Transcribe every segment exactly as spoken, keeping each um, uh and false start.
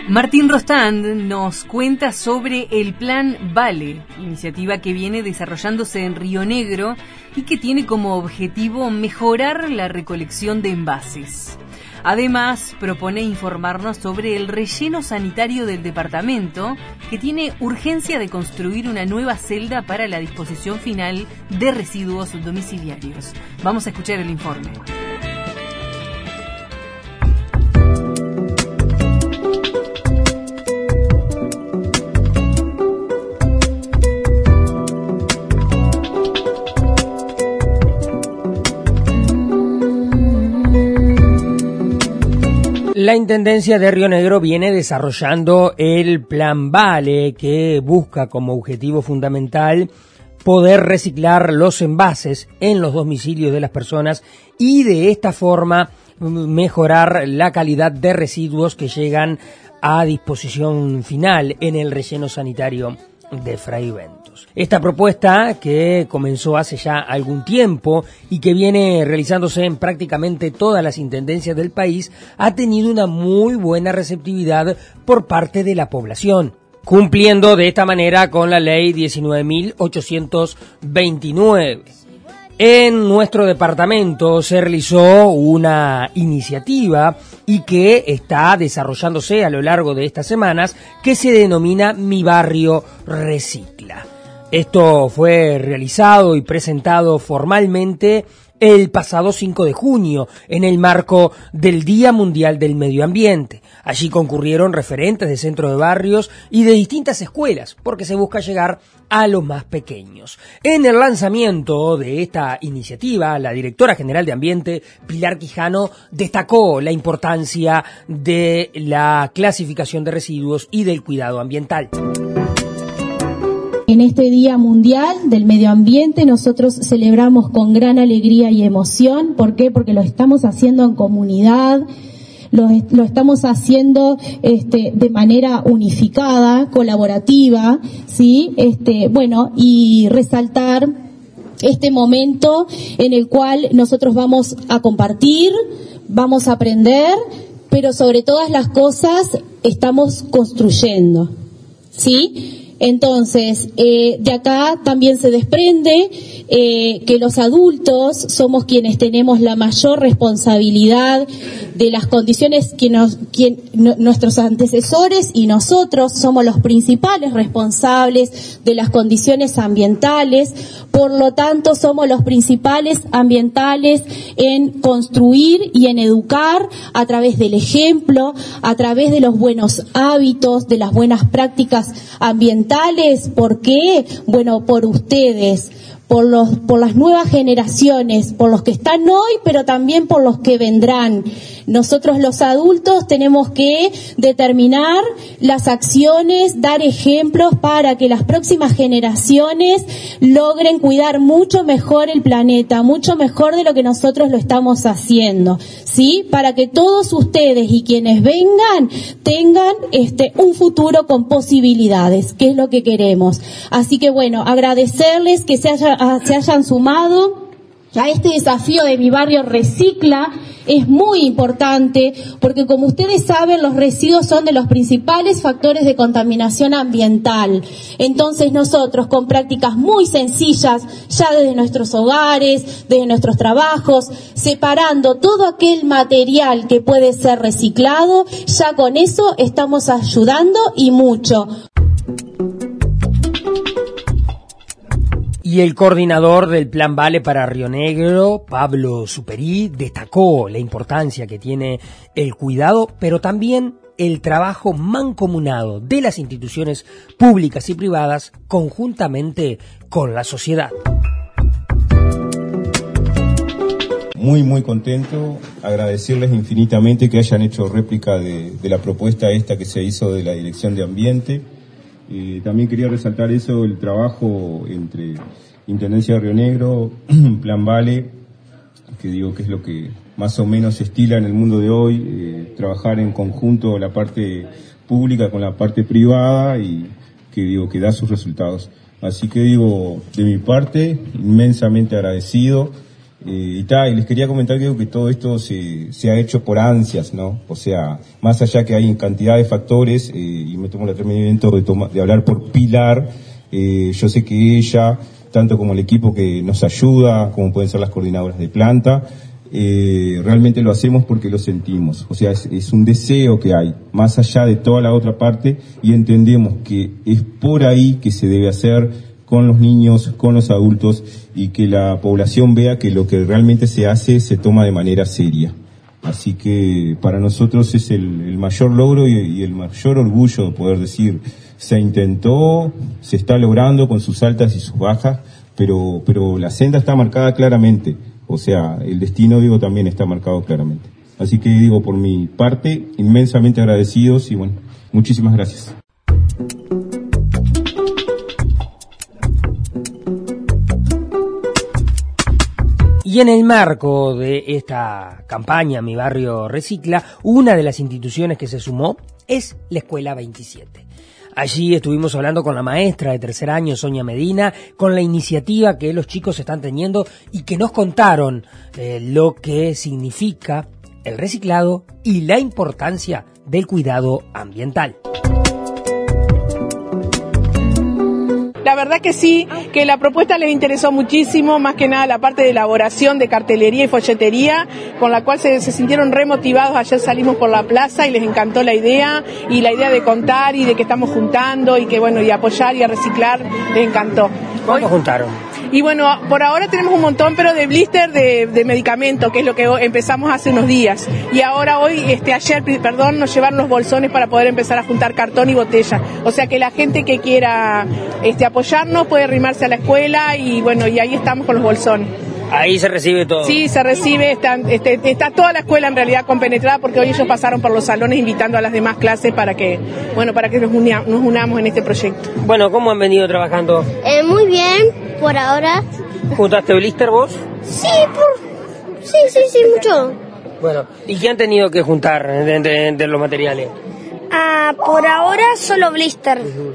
Martín Rostand nos cuenta sobre el Plan Vale, iniciativa que viene desarrollándose en Río Negro y que tiene como objetivo mejorar la recolección de envases. Además, propone informarnos sobre el relleno sanitario del departamento, que tiene urgencia de construir una nueva celda para la disposición final de residuos domiciliarios. Vamos a escuchar el informe. La Intendencia de Río Negro viene desarrollando el Plan Vale, que busca como objetivo fundamental poder reciclar los envases en los domicilios de las personas y de esta forma mejorar la calidad de residuos que llegan a disposición final en el relleno sanitario de Fray Ventos. Esta propuesta, que comenzó hace ya algún tiempo y que viene realizándose en prácticamente todas las intendencias del país, ha tenido una muy buena receptividad por parte de la población, cumpliendo de esta manera con la ley diecinueve mil ochocientos veintinueve. En nuestro departamento se realizó una iniciativa y que está desarrollándose a lo largo de estas semanas, que se denomina Mi Barrio Recicla. Esto fue realizado y presentado formalmente el pasado cinco de junio, en el marco del Día Mundial del Medio Ambiente. Allí concurrieron referentes de centros de barrios y de distintas escuelas, porque se busca llegar a los más pequeños. En el lanzamiento de esta iniciativa, la directora general de Ambiente, Pilar Quijano, destacó la importancia de la clasificación de residuos y del cuidado ambiental. En este Día Mundial del Medio Ambiente nosotros celebramos con gran alegría y emoción. ¿Por qué? Porque lo estamos haciendo en comunidad, lo, lo estamos haciendo este, de manera unificada, colaborativa, ¿sí? Este, bueno, y resaltar este momento en el cual nosotros vamos a compartir, vamos a aprender, pero sobre todas las cosas estamos construyendo, ¿sí? Entonces, eh, de acá también se desprende eh, que los adultos somos quienes tenemos la mayor responsabilidad de las condiciones que nos, quien, no, nuestros antecesores y nosotros somos los principales responsables de las condiciones ambientales. Por lo tanto, somos los principales ambientales en construir y en educar a través del ejemplo, a través de los buenos hábitos, de las buenas prácticas ambientales. ¿Por qué? Bueno, por ustedes, por los, por las nuevas generaciones, por los que están hoy, pero también por los que vendrán. Nosotros los adultos tenemos que determinar las acciones, dar ejemplos para que las próximas generaciones logren cuidar mucho mejor el planeta, mucho mejor de lo que nosotros lo estamos haciendo, ¿sí? Para que todos ustedes y quienes vengan tengan este un futuro con posibilidades, que es lo que queremos. Así que bueno, agradecerles que se, haya, se hayan sumado a este desafío de Mi Barrio Recicla. Es muy importante porque, como ustedes saben, los residuos son de los principales factores de contaminación ambiental. Entonces nosotros, con prácticas muy sencillas, ya desde nuestros hogares, desde nuestros trabajos, separando todo aquel material que puede ser reciclado, ya con eso estamos ayudando y mucho. Y el coordinador del Plan Vale para Río Negro, Pablo Superí, destacó la importancia que tiene el cuidado, pero también el trabajo mancomunado de las instituciones públicas y privadas conjuntamente con la sociedad. Muy, muy contento, agradecerles infinitamente que hayan hecho réplica de, de la propuesta esta que se hizo de la Dirección de Ambiente. Eh, también quería resaltar eso, el trabajo entre Intendencia de Río Negro, Plan Vale, que digo que es lo que más o menos se estila en el mundo de hoy, eh, trabajar en conjunto la parte pública con la parte privada y que digo que da sus resultados. Así que digo, de mi parte, inmensamente agradecido Eh, y, ta, y les quería comentar que, que todo esto se, se ha hecho por ansias, ¿no? O sea, más allá que hay cantidad de factores, eh, y me tomo el atrevimiento de, toma, de hablar por Pilar, eh, yo sé que ella, tanto como el equipo que nos ayuda, como pueden ser las coordinadoras de planta, eh, realmente lo hacemos porque lo sentimos. O sea, es, es un deseo que hay, más allá de toda la otra parte, y entendemos que es por ahí que se debe hacer con los niños, con los adultos, y que la población vea que lo que realmente se hace se toma de manera seria. Así que para nosotros es el, el mayor logro y, y el mayor orgullo de poder decir, se intentó, se está logrando con sus altas y sus bajas, pero, pero la senda está marcada claramente. O sea, el destino, digo, también está marcado claramente. Así que digo, por mi parte, inmensamente agradecidos y bueno, muchísimas gracias. Y en el marco de esta campaña Mi Barrio Recicla, una de las instituciones que se sumó es la Escuela veintisiete. Allí estuvimos hablando con la maestra de tercer año, Sonia Medina, con la iniciativa que los chicos están teniendo y que nos contaron eh, lo que significa el reciclado y la importancia del cuidado ambiental. La verdad que sí, que la propuesta les interesó muchísimo, más que nada la parte de elaboración de cartelería y folletería, con la cual se, se sintieron remotivados. Ayer salimos por la plaza y les encantó la idea, y la idea de contar y de que estamos juntando y que bueno, y apoyar y a reciclar, les encantó. ¿Cuánto juntaron? Y bueno, por ahora tenemos un montón, pero de blister de, de medicamento, que es lo que empezamos hace unos días. Y ahora hoy, este ayer, perdón, nos llevaron los bolsones para poder empezar a juntar cartón y botella. O sea que la gente que quiera este, apoyarnos puede arrimarse a la escuela y bueno, y ahí estamos con los bolsones. Ahí se recibe todo. Sí, se recibe, está, este, está toda la escuela en realidad compenetrada, porque hoy ellos pasaron por los salones invitando a las demás clases para que, bueno, para que nos, unia, nos unamos en este proyecto. Bueno, ¿cómo han venido trabajando? Eh, muy bien, por ahora. ¿Juntaste blister vos? Sí, por... sí, sí, sí, mucho. Bueno, ¿y qué han tenido que juntar de, de, de los materiales? Ah, por ahora solo blister. Uh-huh.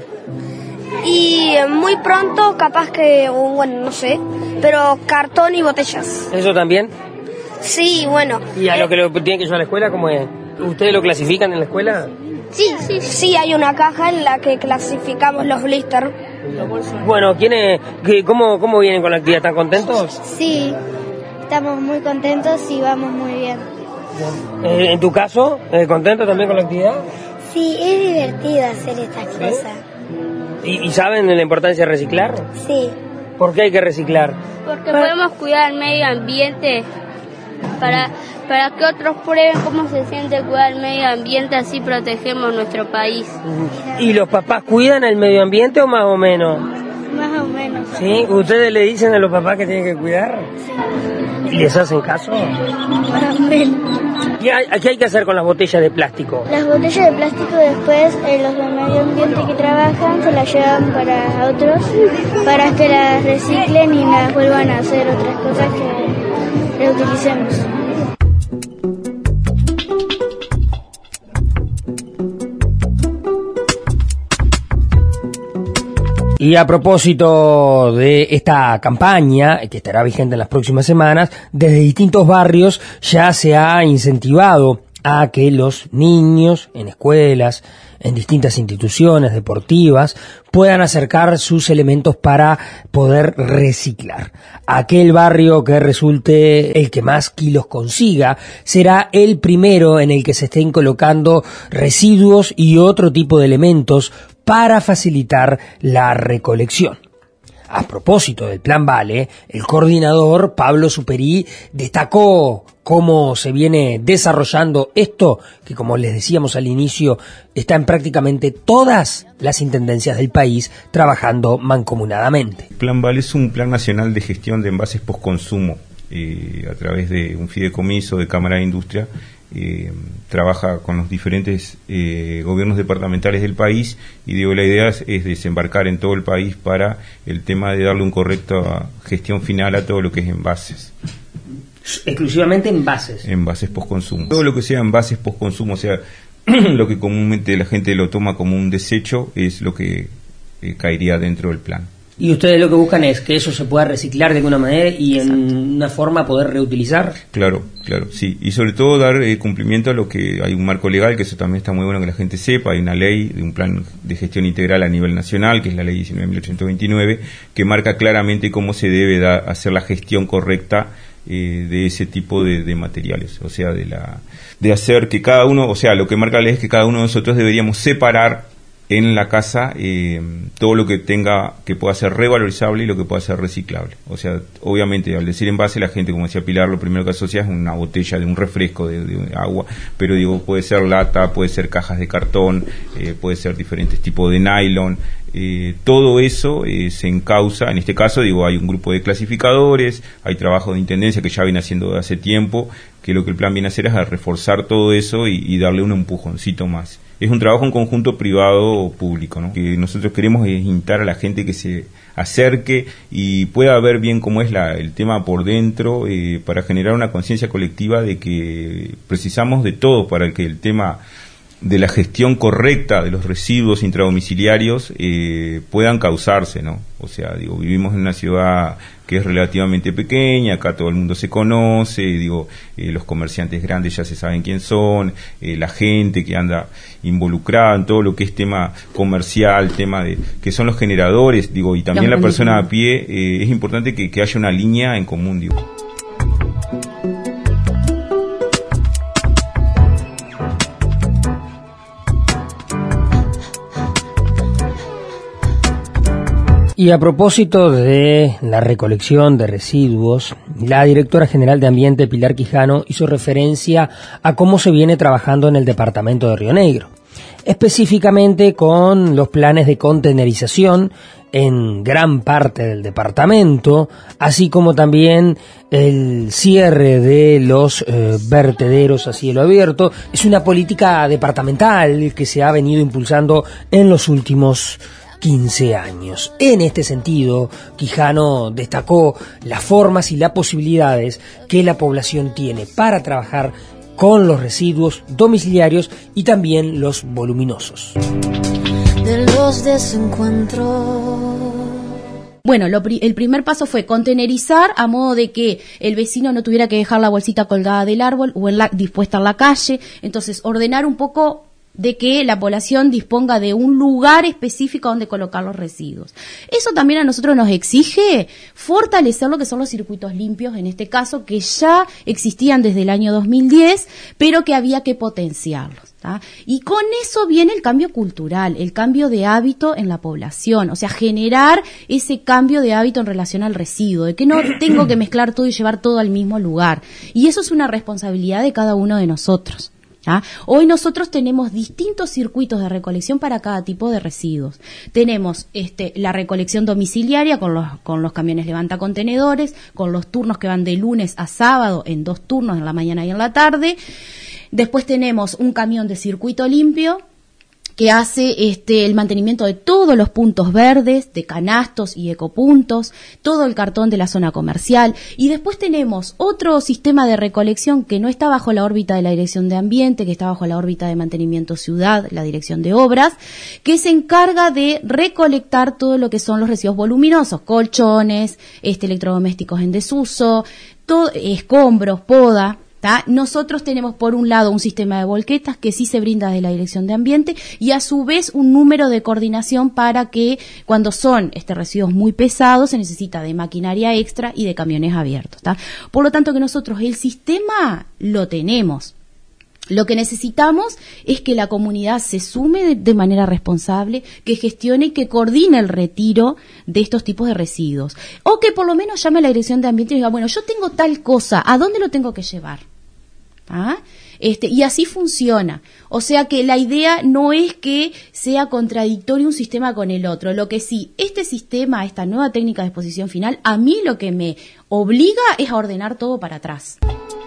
Y muy pronto, capaz que, bueno, no sé, pero cartón y botellas. ¿Eso también? Sí, bueno. ¿Y a eh, lo que lo tienen que llevar a la escuela, cómo es? ¿Ustedes lo clasifican en la escuela? Sí, sí, sí, hay una caja en la que clasificamos los blister. Bueno, ¿quién es, cómo, ¿cómo vienen con la actividad? ¿Están contentos? Sí, estamos muy contentos y vamos muy bien. Eh, ¿En tu caso, eh, contento también con la actividad? Sí, es divertido hacer estas ¿Sí? cosas. ¿Y, ¿Y saben de la importancia de reciclar? Sí. ¿Por qué hay que reciclar? Porque podemos cuidar el medio ambiente para, para que otros prueben cómo se siente cuidar el medio ambiente, así protegemos nuestro país. ¿Y los papás cuidan el medio ambiente o más o menos? Más o menos. ¿Sí? ¿Ustedes le dicen a los papás que tienen que cuidar? Sí. ¿Y les hacen caso? Más o menos. ¿Qué hay, ¿Qué hay que hacer con las botellas de plástico? Las botellas de plástico después eh, los del medio ambiente que trabajan se las llevan para otros para que las reciclen y las vuelvan a hacer otras cosas que reutilicemos. Y a propósito de esta campaña, que estará vigente en las próximas semanas, desde distintos barrios ya se ha incentivado a que los niños en escuelas, en distintas instituciones deportivas, puedan acercar sus elementos para poder reciclar. Aquel barrio que resulte el que más kilos consiga será el primero en el que se estén colocando residuos y otro tipo de elementos para facilitar la recolección. A propósito del Plan Vale, el coordinador Pablo Superí destacó cómo se viene desarrollando esto, que como les decíamos al inicio, está en prácticamente todas las intendencias del país trabajando mancomunadamente. El Plan Vale es un plan nacional de gestión de envases postconsumo, eh, a través de un fideicomiso de Cámara de Industria. Eh, trabaja con los diferentes eh, gobiernos departamentales del país y digo, la idea es, es desembarcar en todo el país para el tema de darle un correcta gestión final a todo lo que es envases. Exclusivamente envases. Envases postconsumo. Todo lo que sea envases postconsumo, o sea, lo que comúnmente la gente lo toma como un desecho, es lo que eh, caería dentro del plan. ¿Y ustedes lo que buscan es que eso se pueda reciclar de alguna manera y en Exacto. una forma poder reutilizar? Claro, claro, sí. Y sobre todo dar eh, cumplimiento a lo que hay un marco legal, que eso también está muy bueno que la gente sepa. Hay una ley de un plan de gestión integral a nivel nacional, que es la ley diecinueve mil ochocientos veintinueve, que marca claramente cómo se debe da, hacer la gestión correcta eh, de ese tipo de, de materiales. O sea, de la de hacer que cada uno, o sea, lo que marca la ley es que cada uno de nosotros deberíamos separar en la casa eh, todo lo que tenga, que pueda ser revalorizable y lo que pueda ser reciclable. O sea, obviamente al decir envase, la gente, como decía Pilar, lo primero que asocia es una botella de un refresco de, de agua, pero digo, puede ser lata, puede ser cajas de cartón, eh, puede ser diferentes tipos de nylon. Eh, todo eso eh, se encausa, en este caso digo, hay un grupo de clasificadores, hay trabajo de intendencia que ya viene haciendo de hace tiempo, que lo que el plan viene a hacer es a reforzar todo eso y, y darle un empujoncito más. Es un trabajo en conjunto privado o público, ¿no? Que nosotros queremos es instar a la gente que se acerque y pueda ver bien cómo es la, el tema por dentro, eh, para generar una conciencia colectiva de que precisamos de todo para que el tema de la gestión correcta de los residuos intradomiciliarios eh, puedan causarse, ¿no? O sea, digo, vivimos en una ciudad que es relativamente pequeña, acá todo el mundo se conoce, digo, eh, los comerciantes grandes ya se saben quién son, eh, la gente que anda involucrada en todo lo que es tema comercial, tema de que son los generadores, digo, y también la persona a pie, eh, es importante que, que haya una línea en común, digo. Y a propósito de la recolección de residuos, la directora general de Ambiente, Pilar Quijano, hizo referencia a cómo se viene trabajando en el departamento de Río Negro, específicamente con los planes de contenerización en gran parte del departamento, así como también el cierre de los eh, vertederos a cielo abierto. Es una política departamental que se ha venido impulsando en los últimos quince años. En este sentido, Quijano destacó las formas y las posibilidades que la población tiene para trabajar con los residuos domiciliarios y también los voluminosos. De los desencuentros. Bueno, lo pri- el primer paso fue contenerizar a modo de que el vecino no tuviera que dejar la bolsita colgada del árbol o en la, dispuesta en la calle. Entonces, ordenar un poco de que la población disponga de un lugar específico donde colocar los residuos. Eso también a nosotros nos exige fortalecer lo que son los circuitos limpios, en este caso, que ya existían desde el año dos mil diez, pero que había que potenciarlos, ¿tá? Y con eso viene el cambio cultural, el cambio de hábito en la población, o sea, generar ese cambio de hábito en relación al residuo, de que no tengo que mezclar todo y llevar todo al mismo lugar. Y eso es una responsabilidad de cada uno de nosotros. ¿Ah? Hoy nosotros tenemos distintos circuitos de recolección para cada tipo de residuos. Tenemos este, la recolección domiciliaria con los, con los camiones levantacontenedores, con los turnos que van de lunes a sábado en dos turnos, en la mañana y en la tarde. Después tenemos un camión de circuito limpio que hace este el mantenimiento de todos los puntos verdes, de canastos y ecopuntos, todo el cartón de la zona comercial. Y después tenemos otro sistema de recolección que no está bajo la órbita de la Dirección de Ambiente, que está bajo la órbita de Mantenimiento Ciudad, la Dirección de Obras, que se encarga de recolectar todo lo que son los residuos voluminosos, colchones, este electrodomésticos en desuso, todo, escombros, poda. ¿Tá? Nosotros tenemos por un lado un sistema de volquetas que sí se brinda desde la Dirección de Ambiente y a su vez un número de coordinación para que cuando son este residuos muy pesados se necesita de maquinaria extra y de camiones abiertos. ¿Tá? Por lo tanto que nosotros el sistema lo tenemos. Lo que necesitamos es que la comunidad se sume de, de manera responsable, que gestione y que coordine el retiro de estos tipos de residuos. O que por lo menos llame a la Dirección de Ambiente y diga, bueno, yo tengo tal cosa, ¿a dónde lo tengo que llevar? ¿Ah? Este, y así funciona. O sea que la idea no es que sea contradictorio un sistema con el otro. Lo que sí, este sistema, esta nueva técnica de exposición final, a mí lo que me obliga es a ordenar todo para atrás.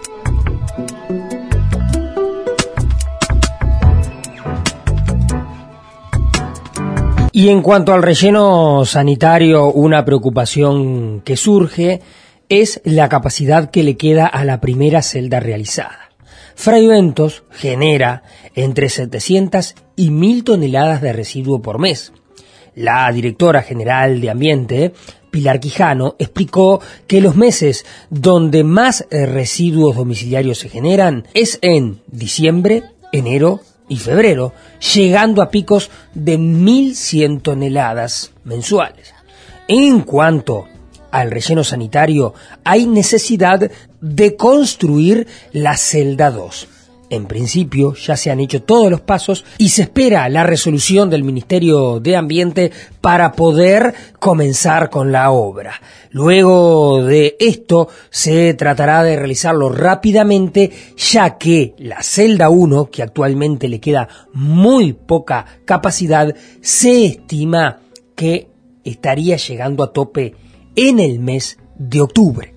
Y en cuanto al relleno sanitario, una preocupación que surge es la capacidad que le queda a la primera celda realizada. Fraiventos genera entre setecientas y mil toneladas de residuo por mes. La directora general de Ambiente, Pilar Quijano, explicó que los meses donde más eh, residuos domiciliarios se generan es en diciembre, enero y febrero, llegando a picos de mil cien toneladas mensuales. En cuanto al relleno sanitario, hay necesidad de construir la celda dos. En principio ya se han hecho todos los pasos y se espera la resolución del Ministerio de Ambiente para poder comenzar con la obra. Luego de esto se tratará de realizarlo rápidamente, ya que la celda uno, que actualmente le queda muy poca capacidad, se estima que estaría llegando a tope en el mes de octubre.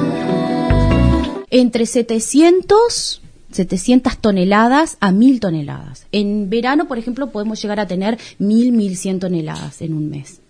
Entre setecientos setecientas toneladas a mil toneladas. En verano, por ejemplo, podemos llegar a tener mil, mil cien toneladas en un mes.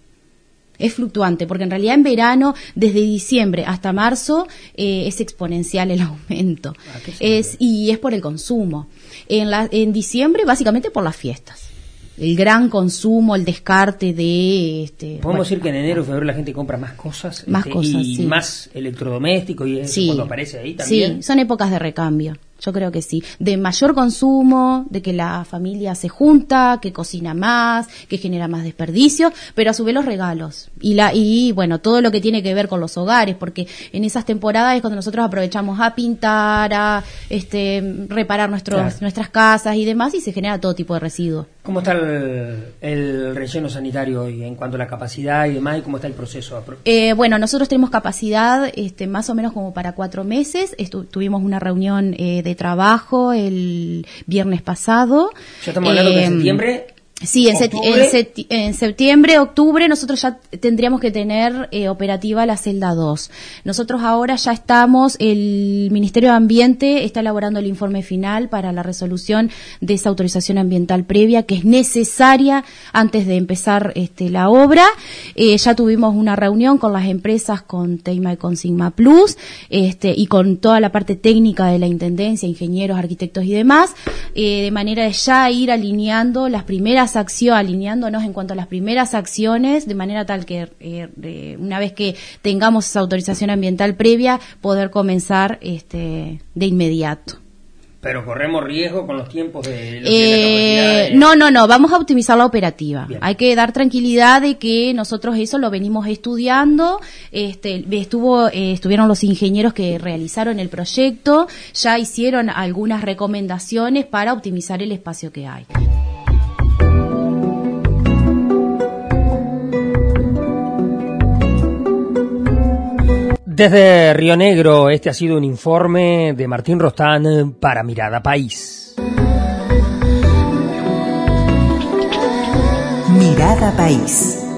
Es fluctuante, porque en realidad en verano, desde diciembre hasta marzo, eh, es exponencial el aumento. Ah, es, y es por el consumo. En, la, en diciembre, básicamente por las fiestas. El gran consumo, el descarte de... Este, Podemos bueno, decir que en enero y febrero la gente compra más cosas. Más este, cosas, y sí. más electrodomésticos y eso sí, cuando aparece ahí también. Sí, son épocas de recambio. Yo creo que sí. De mayor consumo, de que la familia se junta, que cocina más, que genera más desperdicio, pero a su vez los regalos. Y la y bueno, todo lo que tiene que ver con los hogares, porque en esas temporadas es cuando nosotros aprovechamos a pintar, a este reparar nuestros Claro. nuestras casas y demás, y se genera todo tipo de residuos. ¿Cómo está el, el relleno sanitario hoy en cuanto a la capacidad y demás? ¿Y cómo está el proceso? Eh, bueno, nosotros tenemos capacidad este, más o menos como para cuatro meses. Estu- tuvimos una reunión eh, de trabajo el viernes pasado. Ya estamos hablando Eh, que en septiembre... Sí, en, seti- ¿Octubre? en, seti- en septiembre, octubre, nosotros ya tendríamos que tener eh, operativa la celda dos. Nosotros ahora ya estamos, el Ministerio de Ambiente está elaborando el informe final para la resolución de esa autorización ambiental previa que es necesaria antes de empezar este, la obra. Eh, ya tuvimos una reunión con las empresas, con Teima y con Sigma Plus, este, y con toda la parte técnica de la Intendencia, ingenieros, arquitectos y demás, eh, de manera de ya ir alineando las primeras acción, alineándonos en cuanto a las primeras acciones, de manera tal que eh, eh, una vez que tengamos esa autorización ambiental previa, poder comenzar este de inmediato. Pero corremos riesgo con los tiempos de... Lo que Eh, es la capacidad de... No, no, no, vamos a optimizar la operativa. Bien. Hay que dar tranquilidad de que nosotros eso lo venimos estudiando. Este, estuvo, eh, estuvieron los ingenieros que realizaron el proyecto, ya hicieron algunas recomendaciones para optimizar el espacio que hay. Desde Río Negro, este ha sido un informe de Martín Rostán para Mirada País. Mirada País.